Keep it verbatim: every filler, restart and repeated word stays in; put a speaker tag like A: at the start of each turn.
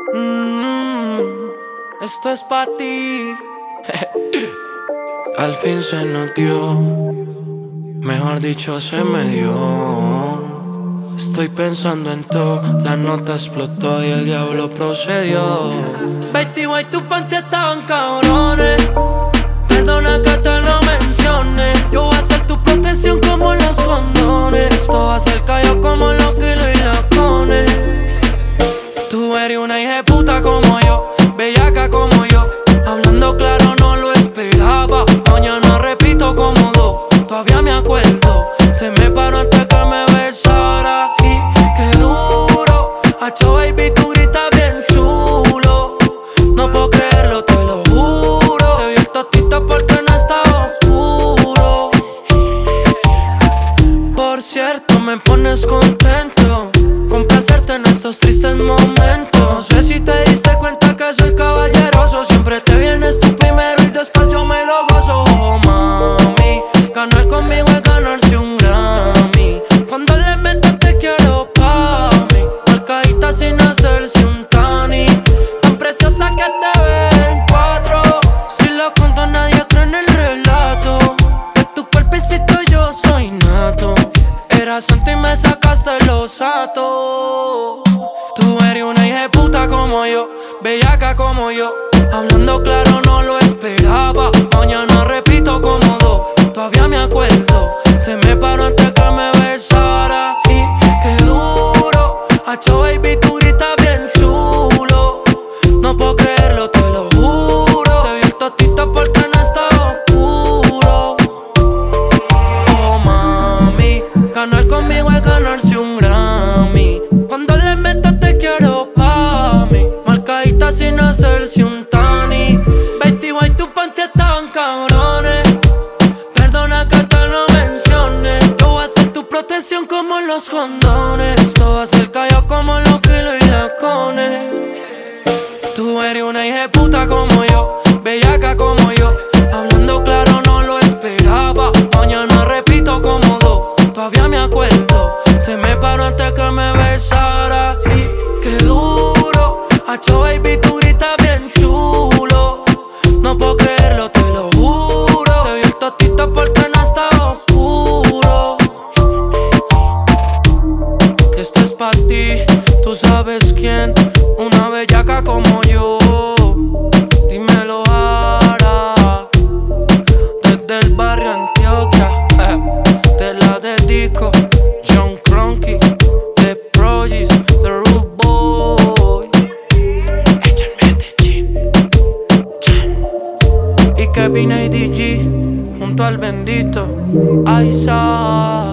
A: Mm, esto es pa' ti. Al fin se nos dio, mejor dicho se me dio. Estoy pensando en todo, la nota explotó y el diablo procedió. Betty White, tus panties estaban cabrones. Perdona que te lo mencione. Yo voy a ser tu protección como los condones. Esto va a ser callo como los kilos y los cones. Tú eres una hija de puta como yo, bellaca como yo. Hablando claro no lo esperaba. Mañana repito como dos, todavía me acuerdo. Se me paró antes que me besara. Y qué duro, hacho baby, tú gritas bien chulo. No puedo creerlo, te lo juro. Te vi el tostito porque no estaba oscuro. Por cierto, me pones contento complacerte en estos tristes momentos. No sé si te diste cuenta que soy caballeroso. Siempre te vienes tú primero y después yo me lo gozo. Oh mami, ganar conmigo es ganarse un Grammy. Cuando le metas te quiero pa' mí, marcadita sin hacerse un tani. Tan preciosa que te ven cuatro. Si lo cuento nadie cree en el relato. De tu cuerpecito yo soy nato. Era santo y me sacaste los atos. Tú eres una hija de puta como yo, bellaca como yo. Hablando claro no lo esperaba. Mañana repito como dos, todavía me acuerdo. Se me paró antes que me besara. Y qué duro, hacho baby, tú gritas bien chulo. No puedo creerlo, te lo juro. Te vi el tostito porque no estaba oscuro. Oh mami, ganar conmigo es ganarse un Grammy. Cuando le metas te quiero pa' mí, marcadita sin hacerse un tani. Betty White, tus panties estaban cabrones. Perdona que te lo mencione. Yo voy a ser tu protección como los condones. Esto va a ser callo como los kilos y los cones. Tú eres una hija de puta como yo, bellaca como yo. Hablando claro no lo esperaba. Mañana repito como dos, todavía me acuerdo. Se me paró antes que me besara. Y qué duro, hacho baby, tú gritas bien chulo. No puedo creerlo, te lo juro. Te vi el tostito porque no estaba oscuro. Esto es pa' ti, tú sabes quién. Una bellaca como yo. Dímelo ahora. Desde el barrio Antioquia, eh, te la dedico. John Cronky, The Progis, The Rude Boy. Ella en Medellín, Chan. Y Kevin A D G junto al bendito Aiza.